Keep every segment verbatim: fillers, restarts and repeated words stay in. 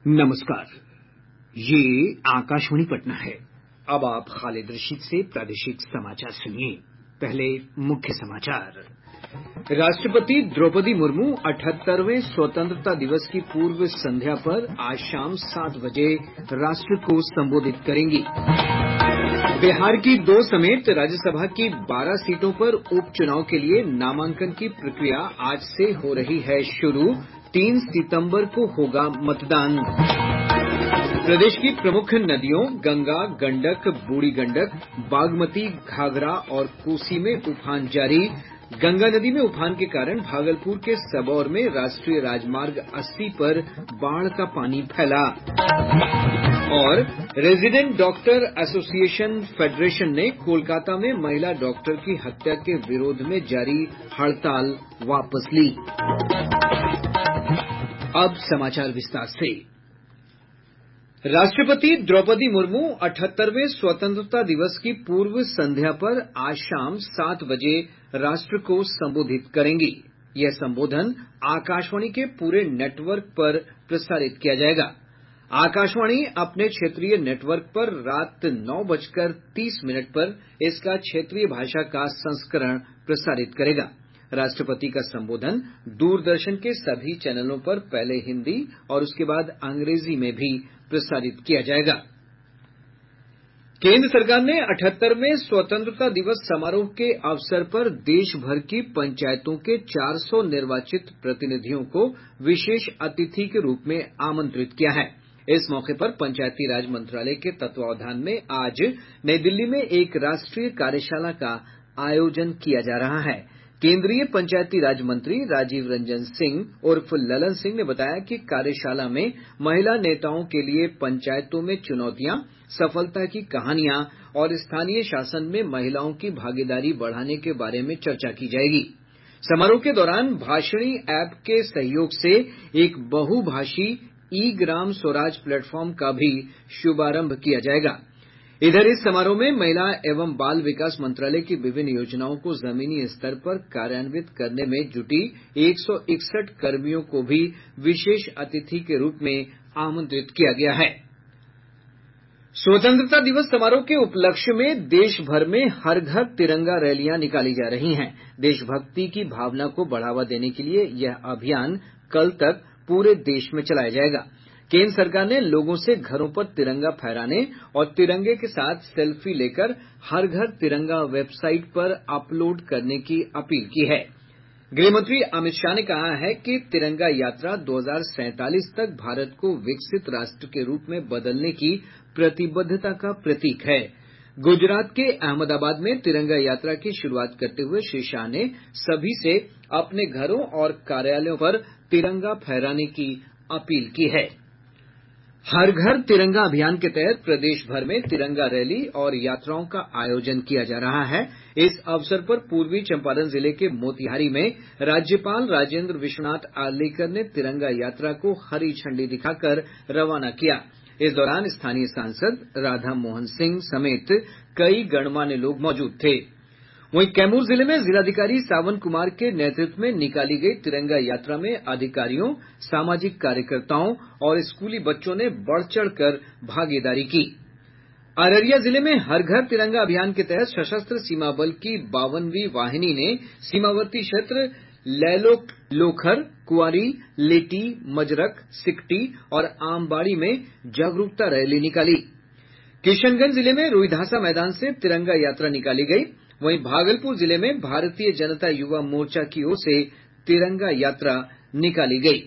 नमस्कार, ये आकाशवाणी पटना है। अब आप खालिद रशीद से प्रादेशिक समाचार सुनिए। पहले मुख्य समाचार। राष्ट्रपति द्रौपदी मुर्मू अठहत्तरवें स्वतंत्रता दिवस की पूर्व संध्या पर आज शाम सात बजे राष्ट्र को संबोधित करेंगी। बिहार की दो समेत राज्यसभा की बारह सीटों पर उपचुनाव के लिए नामांकन की प्रक्रिया आज से हो रही है शुरू। तीन सितंबर को होगा मतदान। प्रदेश की प्रमुख नदियों गंगा, गंडक, बूढ़ी गंडक, बागमती, घाघरा और कोसी में उफान जारी। गंगा नदी में उफान के कारण भागलपुर के सबौर में राष्ट्रीय राजमार्ग अस्सी पर बाढ़ का पानी फैला। और रेजिडेंट डॉक्टर एसोसिएशन फेडरेशन ने कोलकाता में महिला डॉक्टर की हत्या के विरोध में जारी हड़ताल वापस ली। अब समाचार विस्तार से। राष्ट्रपति द्रौपदी मुर्मू अठहत्तरवें स्वतंत्रता दिवस की पूर्व संध्या पर आज शाम सात बजे राष्ट्र को संबोधित करेंगी। यह संबोधन आकाशवाणी के पूरे नेटवर्क पर प्रसारित किया जाएगा। आकाशवाणी अपने क्षेत्रीय नेटवर्क पर रात नौ बजकर तीस मिनट पर इसका क्षेत्रीय भाषा का संस्करण प्रसारित करेगा। राष्ट्रपति का संबोधन दूरदर्शन के सभी चैनलों पर पहले हिन्दी और उसके बाद अंग्रेजी में भी प्रसारित किया जाएगा। केंद्र सरकार ने अठहत्तरवें स्वतंत्रता दिवस समारोह के अवसर पर देश भर की पंचायतों के चार सौ निर्वाचित प्रतिनिधियों को विशेष अतिथि के रूप में आमंत्रित किया है। इस मौके पर पंचायती राज मंत्रालय के तत्वावधान में आज नई दिल्ली में एक राष्ट्रीय कार्यशाला का आयोजन किया जा रहा है। केंद्रीय पंचायती राज मंत्री राजीव रंजन सिंह उर्फ ललन सिंह ने बताया कि कार्यशाला में महिला नेताओं के लिए पंचायतों में चुनौतियां, सफलता की कहानियां और स्थानीय शासन में महिलाओं की भागीदारी बढ़ाने के बारे में चर्चा की जाएगी। समारोह के दौरान भाषिणी ऐप के सहयोग से एक बहुभाषी ई ग्राम स्वराज प्लेटफॉर्म का भी शुभारंभ किया जाएगा। इधर इस समारोह में महिला एवं बाल विकास मंत्रालय की विभिन्न योजनाओं को जमीनी स्तर पर कार्यान्वित करने में जुटी एक सौ इकसठ कर्मियों को भी विशेष अतिथि के रूप में आमंत्रित किया गया है। स्वतंत्रता दिवस समारोह के उपलक्ष्य में देश भर में हर घर तिरंगा रैलियां निकाली जा रही हैं। देशभक्ति की भावना को बढ़ावा देने के लिए यह अभियान कल तक पूरे देश में चलाया जाएगा। केंद्र सरकार ने लोगों से घरों पर तिरंगा फहराने और तिरंगे के साथ सेल्फी लेकर हर घर तिरंगा वेबसाइट पर अपलोड करने की अपील की है। गृहमंत्री अमित शाह ने कहा है कि तिरंगा यात्रा दो हज़ार सैंतालीस तक भारत को विकसित राष्ट्र के रूप में बदलने की प्रतिबद्धता का प्रतीक है। गुजरात के अहमदाबाद में तिरंगा यात्रा की शुरुआत करते हुए श्री शाह ने सभी से अपने घरों और कार्यालयों पर तिरंगा फहराने की अपील की है। हर घर तिरंगा अभियान के तहत प्रदेश भर में तिरंगा रैली और यात्राओं का आयोजन किया जा रहा है। इस अवसर पर पूर्वी चंपारण जिले के मोतिहारी में राज्यपाल राजेंद्र विश्वनाथ आर्लेकर ने तिरंगा यात्रा को हरी झंडी दिखाकर रवाना किया। इस दौरान स्थानीय सांसद राधा मोहन सिंह समेत कई गणमान्य लोग मौजूद थे। वहीं कैमूर जिले में जिलाधिकारी सावन कुमार के नेतृत्व में निकाली गई तिरंगा यात्रा में अधिकारियों, सामाजिक कार्यकर्ताओं और स्कूली बच्चों ने बढ़ चढ़कर भागीदारी की। अररिया जिले में हर घर तिरंगा अभियान के तहत सशस्त्र सीमा बल की बावनवीं वाहिनी ने सीमावर्ती क्षेत्र लैलो लोखर, कुंवारी, लेटी, मजरक, सिकटी और आमबाड़ी में जागरूकता रैली निकाली। किशनगंज जिले में रुईधासा मैदान से तिरंगा यात्रा निकाली गई। वहीं भागलपुर जिले में भारतीय जनता युवा मोर्चा की ओर से तिरंगा यात्रा निकाली गई।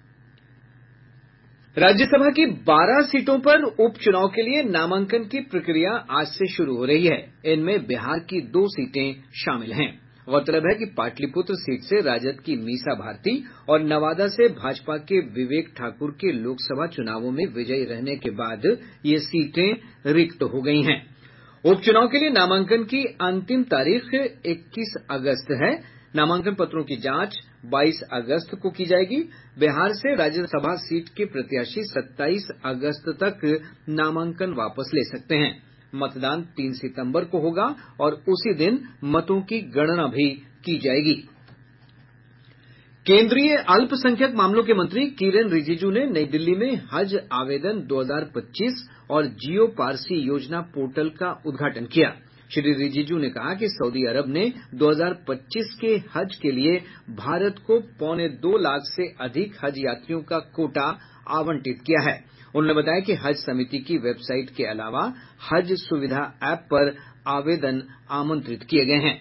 राज्यसभा की बारह सीटों पर उपचुनाव के लिए नामांकन की प्रक्रिया आज से शुरू हो रही है। इनमें बिहार की दो सीटें शामिल हैं। गौरतलब है कि पाटलिपुत्र सीट से राजद की मीसा भारती और नवादा से भाजपा के विवेक ठाकुर के लोकसभा चुनावों में विजयी रहने के बाद ये सीटें रिक्त हो गई हैं। उपचुनाव के लिए नामांकन की अंतिम तारीख इक्कीस अगस्त है। नामांकन पत्रों की जांच बाईस अगस्त को की जाएगी। बिहार से राज्यसभा सीट के प्रत्याशी सत्ताईस अगस्त तक नामांकन वापस ले सकते हैं। मतदान तीन सितंबर को होगा और उसी दिन मतों की गणना भी की जाएगी। केंद्रीय अल्पसंख्यक मामलों के मंत्री किरेन रिजिजू ने नई दिल्ली में हज आवेदन दो हज़ार पच्चीस और जियो पारसी योजना पोर्टल का उद्घाटन किया। श्री रिजिजू ने कहा कि सऊदी अरब ने दो हज़ार पच्चीस के हज के लिए भारत को पौने दो लाख से अधिक हज यात्रियों का कोटा आवंटित किया है। उन्होंने बताया कि हज समिति की वेबसाइट के अलावा हज सुविधा ऐप पर आवेदन आमंत्रित किए गए हैं।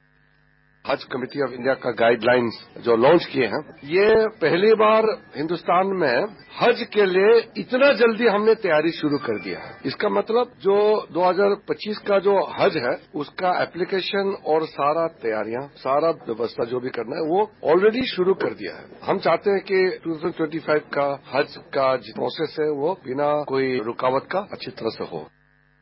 हज कमेटी ऑफ इंडिया का गाइडलाइंस जो लॉन्च किए हैं, ये पहली बार हिंदुस्तान में हज के लिए इतना जल्दी हमने तैयारी शुरू कर दिया है। इसका मतलब जो दो हज़ार पच्चीस का जो हज है उसका एप्लीकेशन और सारा तैयारियां, सारा व्यवस्था जो भी करना है वो ऑलरेडी शुरू कर दिया है। हम चाहते हैं कि दो हज़ार पच्चीस का हज का जो प्रोसेस है वो बिना कोई रुकावट का अच्छी तरह से हो।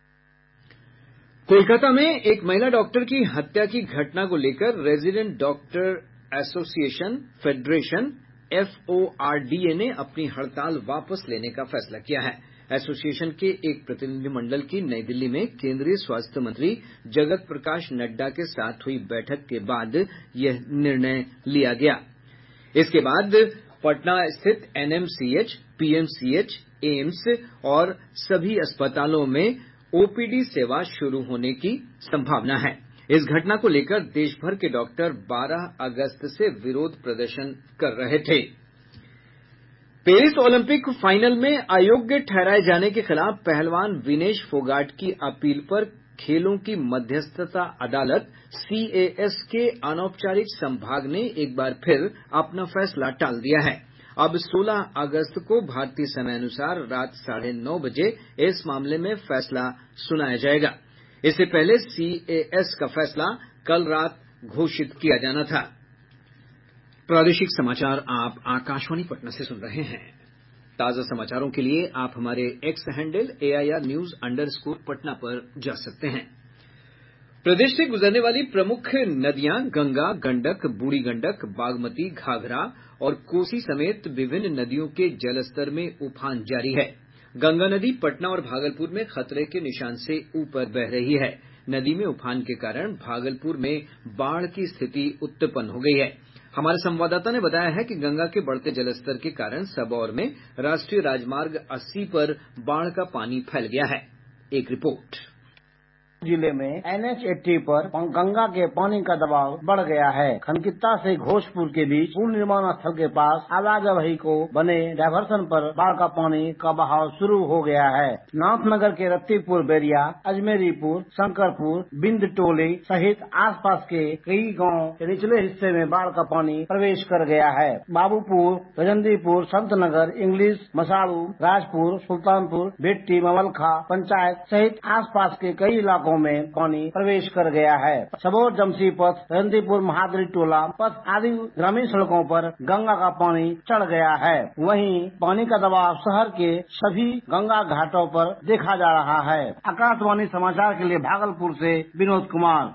कोलकाता में एक महिला डॉक्टर की हत्या की घटना को लेकर resident doctor association federation FORDA ने अपनी हड़ताल वापस लेने का फैसला किया है। एसोसिएशन के एक प्रतिनिधिमंडल की नई दिल्ली में केंद्रीय स्वास्थ्य मंत्री जगत प्रकाश नड्डा के साथ हुई बैठक के बाद यह निर्णय लिया गया। इसके बाद पटना स्थित एनएमसीएच, पीएमसीएच, एम्स और सभी अस्पतालों में ओपीडी सेवा शुरू होने की संभावना है। इस घटना को लेकर देश भर के डॉक्टर बारह अगस्त से विरोध प्रदर्शन कर रहे थे। पेरिस ओलंपिक फाइनल में अयोग्य ठहराए जाने के खिलाफ पहलवान विनेश फोगाट की अपील पर खेलों की मध्यस्थता अदालत सीएएस के अनौपचारिक संभाग ने एक बार फिर अपना फैसला टाल दिया है। अब सोलह अगस्त को भारतीय समयानुसार रात साढ़े नौ बजे इस मामले में फैसला सुनाया जाएगा। इससे पहले सीएएस का फैसला कल रात घोषित किया जाना था। प्रादेशिक समाचार आप आकाशवाणी पटना से सुन रहे हैं। ताजा समाचारों के लिए आप हमारे X handle AIR news underscore Patna पर जा सकते हैं। प्रदेश से गुजरने वाली प्रमुख नदियां गंगा, गंडक, बूढ़ी गंडक, बागमती, घाघरा और कोसी समेत विभिन्न नदियों के जलस्तर में उफान जारी है। गंगा नदी पटना और भागलपुर में खतरे के निशान से ऊपर बह रही है। नदी में उफान के कारण भागलपुर में बाढ़ की स्थिति उत्पन्न हो गई है। हमारे संवाददाता ने बताया है कि गंगा के बढ़ते जलस्तर के कारण सबौर में राष्ट्रीय राजमार्ग अस्सी पर बाढ़ का पानी फैल गया है। एक रिपोर्ट। जिले में एनएच अस्सी पर गंगा के पानी का दबाव बढ़ गया है। खनकित्ता से घोषपुर के बीच पुल निर्माण स्थल के पास आवाजाही को बने डायवर्सन पर बाढ़ का पानी का बहाव शुरू हो गया है। नाथनगर के रत्तीपुर, बेरिया, अजमेरीपुर, शंकरपुर, बिंद टोली सहित आसपास के कई गांव के निचले हिस्से में बाढ़ का पानी प्रवेश कर गया है। बाबूपुर, गजंदीपुर, संतनगर, इंग्लिश, मसाड़ू, राजपुर, सुल्तानपुर, भेट्टी, मवलखा पंचायत सहित आसपास के कई इलाकों में पानी प्रवेश कर गया है। सबौर, जमशी पथ, रंदीपुर, महादरी टोला पथ आदि ग्रामीण सड़कों पर गंगा का पानी चढ़ गया है। वहीं पानी का दबाव शहर के सभी गंगा घाटों पर देखा जा रहा है। आकाशवाणी समाचार के लिए भागलपुर से विनोद कुमार।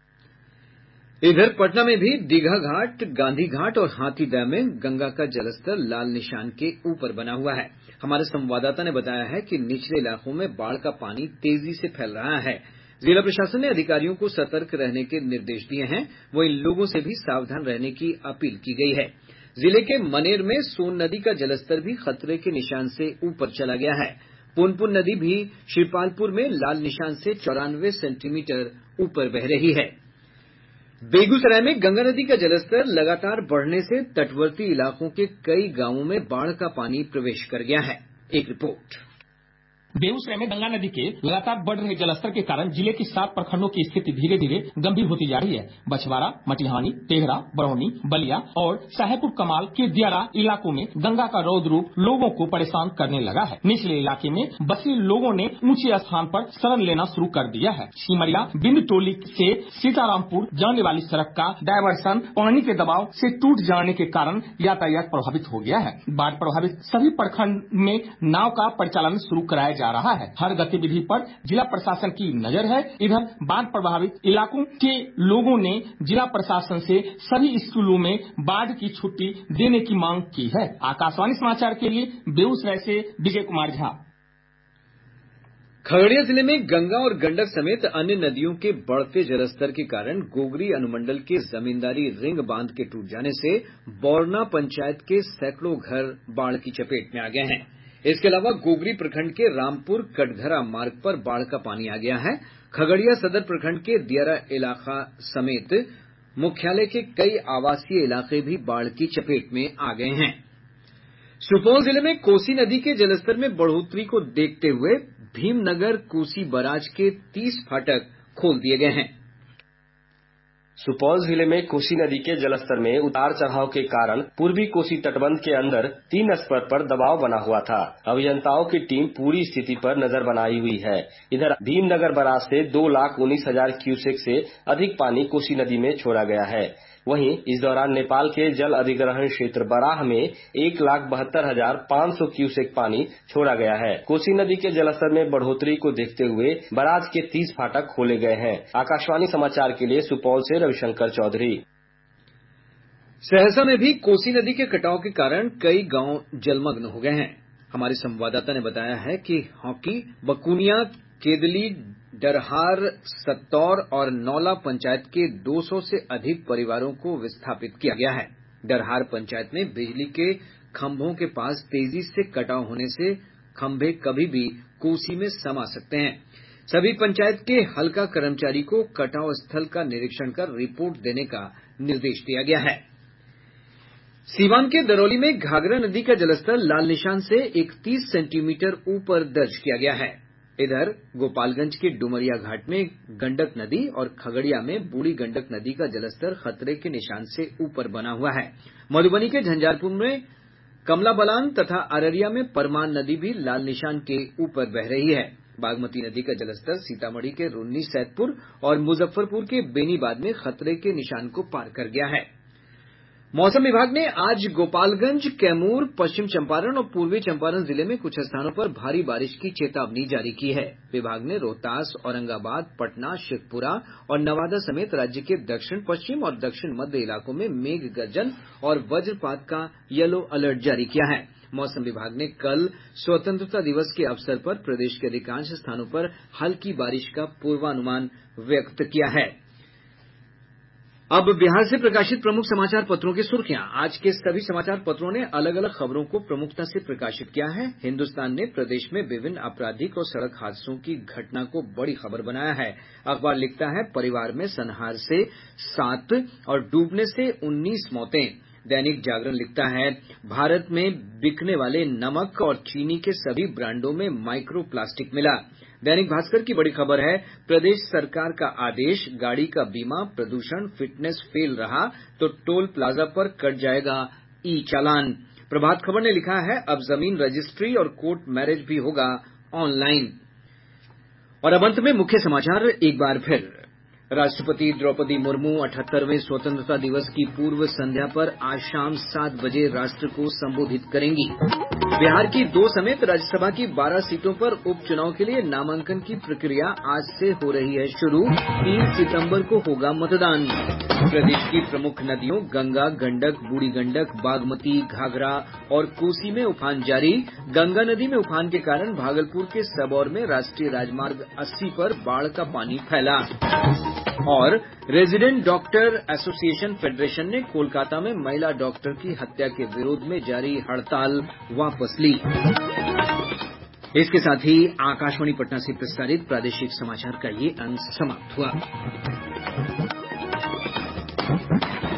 इधर पटना में भी दीघा घाट, गांधी घाट और हाथीदह में गंगा का जलस्तर लाल निशान के ऊपर बना हुआ है। हमारे संवाददाता ने बताया है कि निचले इलाकों में बाढ़ का पानी तेजी से फैल रहा है। जिला प्रशासन ने अधिकारियों को सतर्क रहने के निर्देश दिए हैं। वहीं लोगों से भी सावधान रहने की अपील की गई है। जिले के मनेर में सोन नदी का जलस्तर भी खतरे के निशान से ऊपर चला गया है। पुनपुन नदी भी श्रीपालपुर में लाल निशान से चौरानवे सेंटीमीटर ऊपर बह रही है। बेगूसराय में गंगा नदी का जलस्तर लगातार बढ़ने से तटवर्ती इलाकों के कई गांवों में बाढ़ का पानी प्रवेश कर गया है। एक रिपोर्ट। बेगूसराय में गंगा नदी के लगातार बढ़ रहे जलस्तर के कारण जिले की सात प्रखंडों की स्थिति धीरे धीरे गंभीर होती जा रही है। बछवाड़ा, मटिहानी, तेघरा, बरौनी, बलिया और साहेबपुर कमाल के दियारा इलाकों में गंगा का रौद्र रूप लोगों को परेशान करने लगा है। निचले इलाके में बसे लोगों ने ऊंचे स्थान पर शरण लेना शुरू कर दिया है। सिमरिया बिंद टोली से सीतारामपुर जाने वाली सड़क का डायवर्सन पानी के दबाव से टूट जाने के कारण यातायात प्रभावित हो गया है। बाढ़ प्रभावित सभी प्रखंड में नाव का परिचालन शुरू कराया जा रहा है। हर गतिविधि पर जिला प्रशासन की नजर है। इधर बाढ़ प्रभावित इलाकों के लोगों ने जिला प्रशासन से सभी स्कूलों में बाढ़ की छुट्टी देने की मांग की है। आकाशवाणी समाचार के लिए बेगूसराय से विजय कुमार झा। खगड़िया जिले में गंगा और गंडक समेत अन्य नदियों के बढ़ते जलस्तर के कारण गोगरी अनुमंडल के जमींदारी रिंग बांध के टूट जाने से बौरना पंचायत के सैकड़ों घर बाढ़ की चपेट में आ गए हैं। इसके अलावा गोगरी प्रखंड के रामपुर कटघरा मार्ग पर बाढ़ का पानी आ गया है। खगड़िया सदर प्रखंड के दियारा इलाका समेत मुख्यालय के कई आवासीय इलाके भी बाढ़ की चपेट में आ गए हैं। सुपौल जिले में कोसी नदी के जलस्तर में बढ़ोतरी को देखते हुए भीमनगर कोसी बराज के तीस फाटक खोल दिए गए हैं। सुपौल जिले में कोसी नदी के जलस्तर में उतार चढ़ाव के कारण पूर्वी कोसी तटबंध के अंदर तीन स्तर पर दबाव बना हुआ था। अभियंताओं की टीम पूरी स्थिति पर नजर बनाई हुई है। इधर भीमनगर बराज से दो लाख उन्नीस हजार क्यूसेक से अधिक पानी कोसी नदी में छोड़ा गया है। वहीं इस दौरान नेपाल के जल अधिग्रहण क्षेत्र बराह में एक लाख बहत्तर हजार पाँच सौ क्यूसेक पानी छोड़ा गया है। कोसी नदी के जलस्तर में बढ़ोतरी को देखते हुए बराज के तीस फाटक खोले गए हैं। आकाशवाणी समाचार के लिए सुपौल से रविशंकर चौधरी। सहरसा में भी कोसी नदी के कटाव के कारण कई गांव जलमग्न हो गए हैं। हमारे संवाददाता ने बताया है कि हॉकी, बकुनिया, केदली, डरहार, सत्तौर और नौला पंचायत के दो सौ से अधिक परिवारों को विस्थापित किया गया है। डरहार पंचायत में बिजली के खंभों के पास तेजी से कटाव होने से खंभे कभी भी कोसी में समा सकते हैं। सभी पंचायत के हल्का कर्मचारी को कटाव स्थल का निरीक्षण कर रिपोर्ट देने का निर्देश दिया गया है। सीवान के दरौली में घाघरा नदी का जलस्तर लाल निशान से इकतीस सेंटीमीटर ऊपर दर्ज किया गया है। इधर गोपालगंज के डुमरिया घाट में गंडक नदी और खगड़िया में बूढ़ी गंडक नदी का जलस्तर खतरे के निशान से ऊपर बना हुआ है। मधुबनी के झंझारपुर में कमला बलान तथा अररिया में परमान नदी भी लाल निशान के ऊपर बह रही है। बागमती नदी का जलस्तर सीतामढ़ी के रून्नी सैदपुर और मुजफ्फरपुर के बेनीबाद में खतरे के निशान को पार कर गया है। मौसम विभाग ने आज गोपालगंज, कैमूर, पश्चिम चंपारण और पूर्वी चंपारण जिले में कुछ स्थानों पर भारी बारिश की चेतावनी जारी की है। विभाग ने रोहतास, औरंगाबाद, पटना, शेखपुरा और नवादा समेत राज्य के दक्षिण पश्चिम और दक्षिण मध्य इलाकों में मेघ गर्जन और वज्रपात का येलो अलर्ट जारी किया है। मौसम विभाग ने कल स्वतंत्रता दिवस के अवसर पर प्रदेश के अधिकांश स्थानों पर हल्की बारिश का पूर्वानुमान व्यक्त किया है। अब बिहार से प्रकाशित प्रमुख समाचार पत्रों की सुर्खियां। आज के सभी समाचार पत्रों ने अलग अलग खबरों को प्रमुखता से प्रकाशित किया है। हिन्दुस्तान ने प्रदेश में विभिन्न आपराधिक और सड़क हादसों की घटना को बड़ी खबर बनाया है। अखबार लिखता है, परिवार में संहार से सात और डूबने से उन्नीस मौतें। दैनिक जागरण लिखता है, भारत में बिकने वाले नमक और चीनी के सभी ब्रांडों में माइक्रो प्लास्टिक मिला। दैनिक भास्कर की बड़ी खबर है, प्रदेश सरकार का आदेश, गाड़ी का बीमा, प्रदूषण, फिटनेस फेल रहा तो टोल प्लाजा पर कट जाएगा ई चालान। प्रभात खबर ने लिखा है, अब जमीन रजिस्ट्री और कोर्ट मैरिज भी होगा ऑनलाइन। और अब अंत में मुख्य समाचार एक बार फिर। राष्ट्रपति द्रौपदी मुर्मू अठहत्तरवें स्वतंत्रता दिवस की पूर्व संध्या पर आज शाम सात बजे राष्ट्र को संबोधित करेंगी। बिहार की दो समेत राज्यसभा की बारह सीटों पर उपचुनाव के लिए नामांकन की प्रक्रिया आज से हो रही है शुरू। तीन सितंबर को होगा मतदान। प्रदेश की प्रमुख नदियों गंगा, गंडक, बूढ़ी गंडक, बागमती, घाघरा और कोसी में उफान जारी। गंगा नदी में उफान के कारण भागलपुर के सबौर में राष्ट्रीय राजमार्ग अस्सी पर बाढ़ का पानी फैला। और रेजिडेंट डॉक्टर एसोसिएशन फेडरेशन ने कोलकाता में महिला डॉक्टर की हत्या के विरोध में जारी हड़ताल वापस ली। इसके साथ ही आकाशवाणी पटना से प्रसारित प्रादेशिक समाचार का ये अंक समाप्त हुआ।